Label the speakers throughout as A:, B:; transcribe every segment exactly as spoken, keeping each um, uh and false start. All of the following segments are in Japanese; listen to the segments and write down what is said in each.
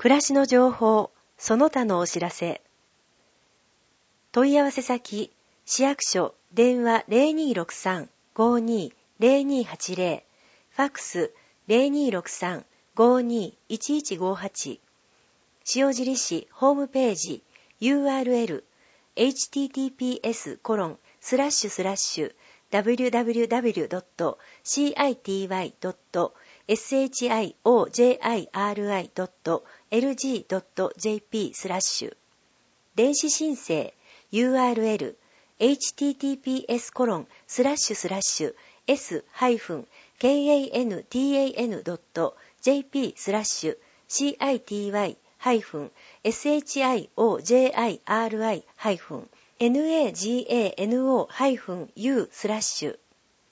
A: 暮らしの情報、その他のお知らせ。問い合わせ先、市役所、電話 ゼロにーろくさん ごーにー ゼロにーはちゼロ、ファックス ゼロにーろくさん ごーにー いちいちごはち、塩尻市ホームページ ユーアールエル エイチティーティーピーエスコロンスラッシュスラッシュ ダブリューダブリューダブリュードットシーアイティーワイドットエスエイチアイオージェーアイアールアイドットエルジードットジェーピー スラッシュ電子申請 ユーアールエル エイチティーティーピーエスコロンスラッシュスラッシュ エス ハイフン ケーエーエヌティーエーエヌドットジェーピー スラッシュ シーアイティーワイハイフン エスエイチアイオージェーアイアールアイハイフン エヌエージーエーエヌオーハイフンユー スラッシュ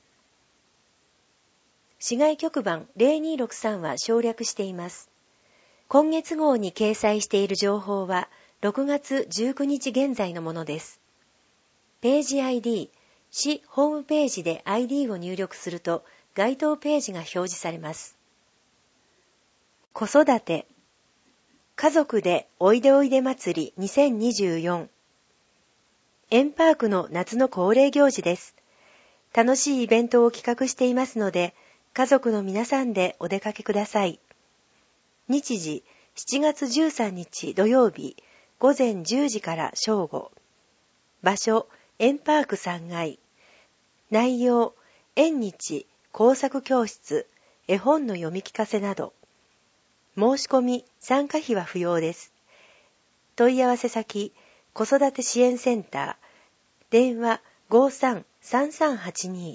A: 市外局番ゼロにーろくさんは省略しています。今月号に掲載している情報はろくがつじゅうくにち現在のものです。ページ アイディー、市ホームページで アイディー を入力すると該当ページが表示されます。子育て家族でおいでおいで祭りにせんにじゅうよんエンパークの夏の恒例行事です。楽しいイベントを企画していますので、家族の皆さんでお出かけください。日時しちがつじゅうさんにち土曜日ごぜんじゅうじから正午。場所エンパークさんがい。内容縁日、工作教室、絵本の読み聞かせなど。申し込み、参加費は不要です。問い合わせ先子育て支援センター電話 ごーさん さんさんはちに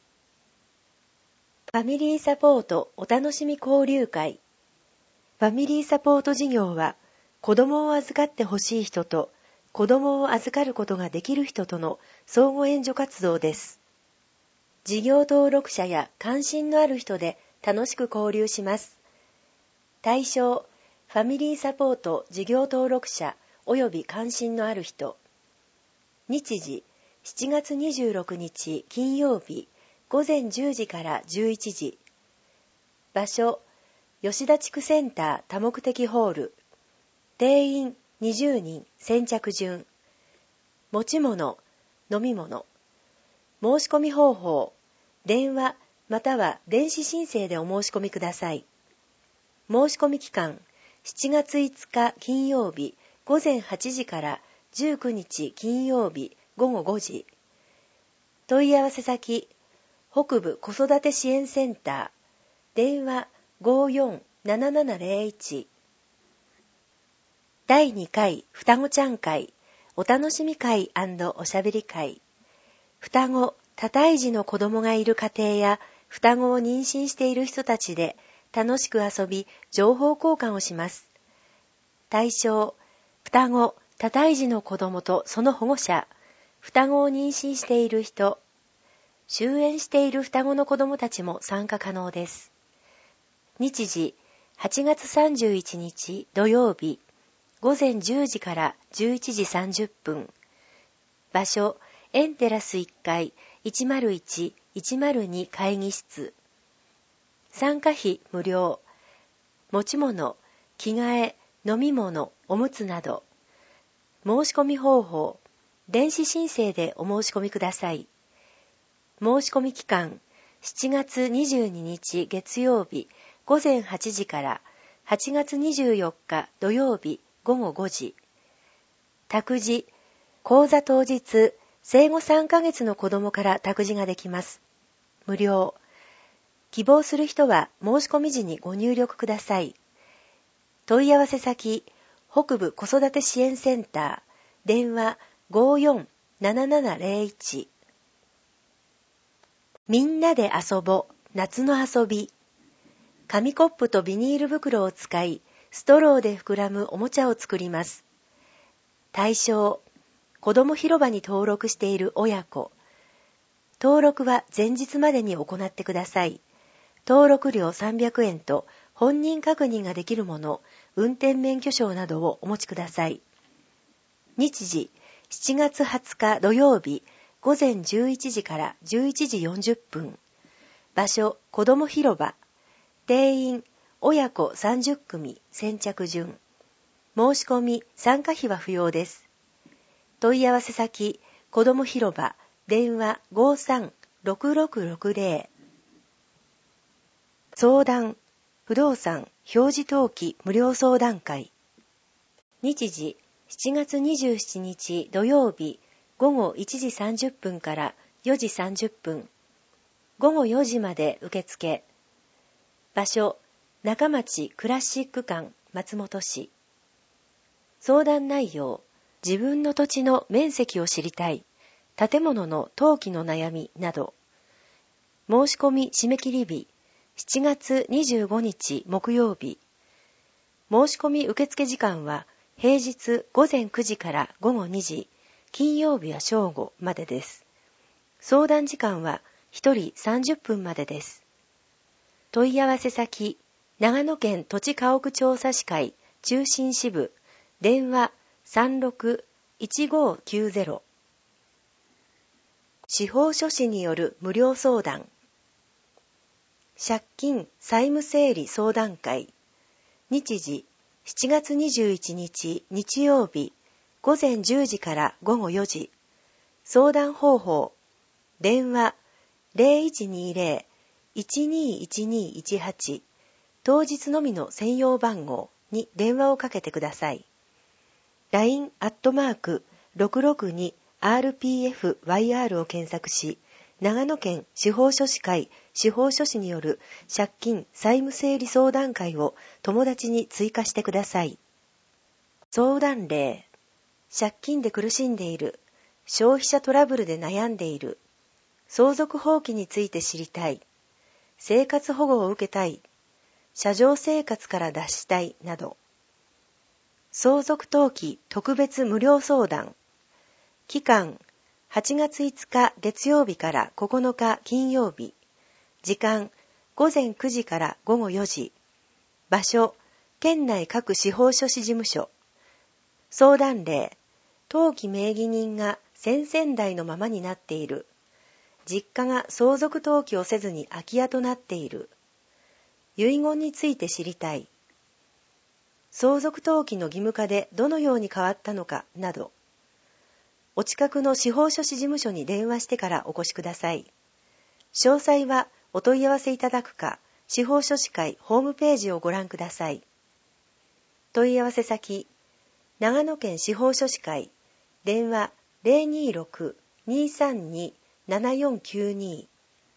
A: ファミリーサポートお楽しみ交流会。ファミリーサポート事業は子供を預かってほしい人と子供を預かることができる人との相互援助活動です。事業登録者や関心のある人で楽しく交流します。対象ファミリーサポート事業登録者及び関心のある人。日時しちがつにじゅうろくにち金曜日ごぜんじゅうじからじゅういちじ。場所吉田地区センター多目的ホール。定員にじゅうにん先着順。持ち物飲み物。申し込み方法電話または電子申請でお申し込みください。申し込み期間しちがついつか金曜日ごぜんはちじからじゅうくにち金曜日ごごごじ。問い合わせ先北部子育て支援センター電話 ごーよんななななゼロいち。だいにかい双子ちゃん会お楽しみ会&おしゃべり会。双子多胎児の子供がいる家庭や双子を妊娠している人たちで楽しく遊び情報交換をします。対象双子多胎児の子供とその保護者、双子を妊娠している人、終園している双子の子供たちも参加可能です。日時はちがつさんじゅういちにち土曜日ごぜんじゅうじからじゅういちじさんじゅっぷん。場所エンテラスいっかいいちまるいち いちまるに会議室。参加費無料。持ち物、着替え、飲み物、おむつなど。申し込み方法、電子申請でお申し込みください。申し込み期間、しちがつにじゅうににち月曜日ごぜんはちじからはちがつにじゅうよっか土曜日ごごごじ。託児、講座当日、生後さんかげつの子供から託児ができます。無料。希望する人は申し込み時にご入力ください。問い合わせ先、北部子育て支援センター、電話 ごーよんななななゼロいち。みんなで遊ぼ、夏の遊び。紙コップとビニール袋を使い、ストローで膨らむおもちゃを作ります。対象、子ども広場に登録している親子。登録は前日までに行ってください。登録料さんびゃくえんと本人確認ができるもの、運転免許証などをお持ちください。日時しちがつはつか土曜日ごぜんじゅういちじからじゅういちじよんじゅっぷん。場所子ども広場。定員親子さんじゅっくみ先着順。申し込み参加費は不要です。問い合わせ先、子ども広場、電話 ごーさんろくろくろくぜろ。相談、不動産、表示登記無料相談会。日時、しちがつにじゅうしちにち土曜日、午後いちじさんじゅっぷんからよじさんじゅっぷん。午後よじまで受付。場所、中町クラシック館松本市。相談内容、自分の土地の面積を知りたい、建物の登記の悩みなど。申し込み締め切り日、しちがつにじゅうごにち木曜日。申し込み受付時間は平日ごぜんくじからごごにじ、金曜日は正午までです。相談時間はひとりさんじゅっぷんまでです。問い合わせ先、長野県土地家屋調査士会中心支部、電話 さんろくいちごきゅうぜろ。司法書士による無料相談。借金債務整理相談会。日時、しちがつにじゅういちにち日曜日、ごぜんじゅうじからごごよじ。相談方法、電話 ゼロいちにゼロ いちにいちにいちはち、当日のみの専用番号に電話をかけてください。ライン アットマーク ろくろくにアールピーエフワイアール を検索し、長野県司法書士会司法書士による借金債務整理相談会を友達に追加してください。相談例、借金で苦しんでいる、消費者トラブルで悩んでいる、相続放棄について知りたい、生活保護を受けたい、車上生活から脱したいなど。相続登記特別無料相談。期間、はちがついつか月曜日からここのか金曜日。時間、ごぜんくじからごごよじ。場所、県内各司法書士事務所。相談例、登記名義人が先々代のままになっている。実家が相続登記をせずに空き家となっている。遺言について知りたい。相続登記の義務化でどのように変わったのかなど。お近くの司法書士事務所に電話してからお越しください。詳細はお問い合わせいただくか、司法書士会ホームページをご覧ください。問い合わせ先、長野県司法書士会、電話 ゼロにろく にさんに ななよんきゅうに。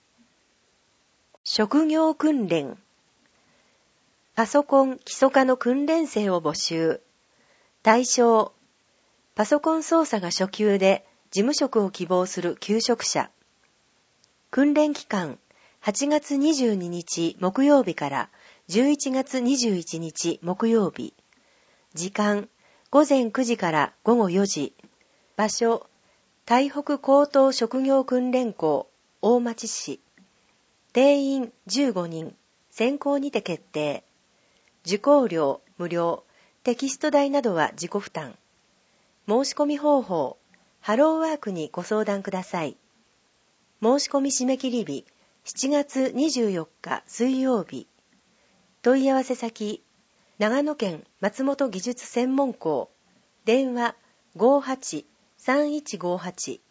A: 職業訓練。パソコン基礎科の訓練生を募集。対象、パソコン操作が初級で事務職を希望する求職者。訓練期間、はちがつにじゅうににち木曜日からじゅういちがつにじゅういちにち木曜日。時間、ごぜんくじからごごよじ。場所、台北高等職業訓練校大町市。定員じゅうごにん、選考にて決定。受講料無料、テキスト代などは自己負担。申し込み方法、ハローワークにご相談ください。申し込み締め切り日、しちがつにじゅうよっか水曜日。問い合わせ先、長野県松本技術専門校、電話 ごーはち さんいちごはち。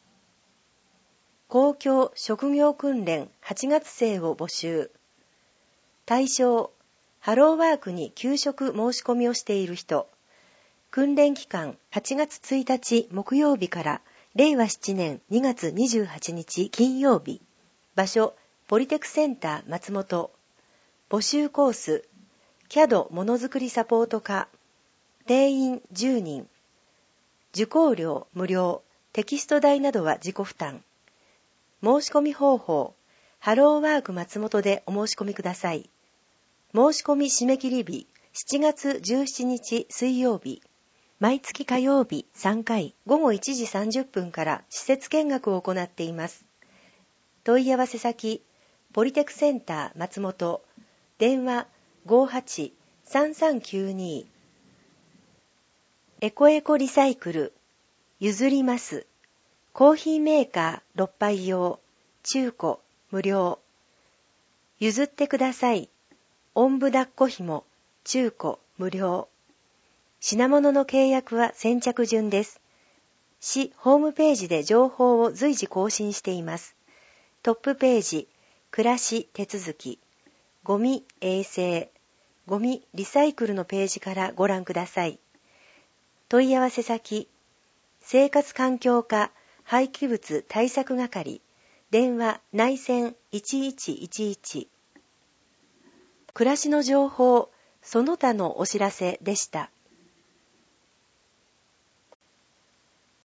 A: 公共職業訓練はちがつ生を募集。対象、ハローワークに求職申し込みをしている人。訓練期間はちがつついたち木曜日かられいわしちねんにがつにじゅうはちにち金曜日。場所、ポリテクセンター松本。募集コース、キャド ものづくりサポート課。定員じゅうにん。受講料無料、テキスト代などは自己負担。申し込み方法、ハローワーク松本でお申し込みください。申し込み締め切り日、しちがつじゅうしちにち水曜日。毎月火曜日さんかいごごいちじさんじゅっぷんから施設見学を行っています。問い合わせ先、ポリテクセンター松本、電話 ごーはち さんさんきゅうに。エコエコリサイクル、譲ります。コーヒーメーカーろっぱい用、中古、無料。譲ってください。 おんぶ抱っこ紐、中古、無料。品物の契約は先着順です。市ホームページで情報を随時更新しています。トップページ、暮らし手続き、ゴミ衛生、ゴミリサイクルのページからご覧ください。問い合わせ先、生活環境課廃棄物対策係、電話内線いちいちいちいち。暮らしの情報、その他のお知らせでした。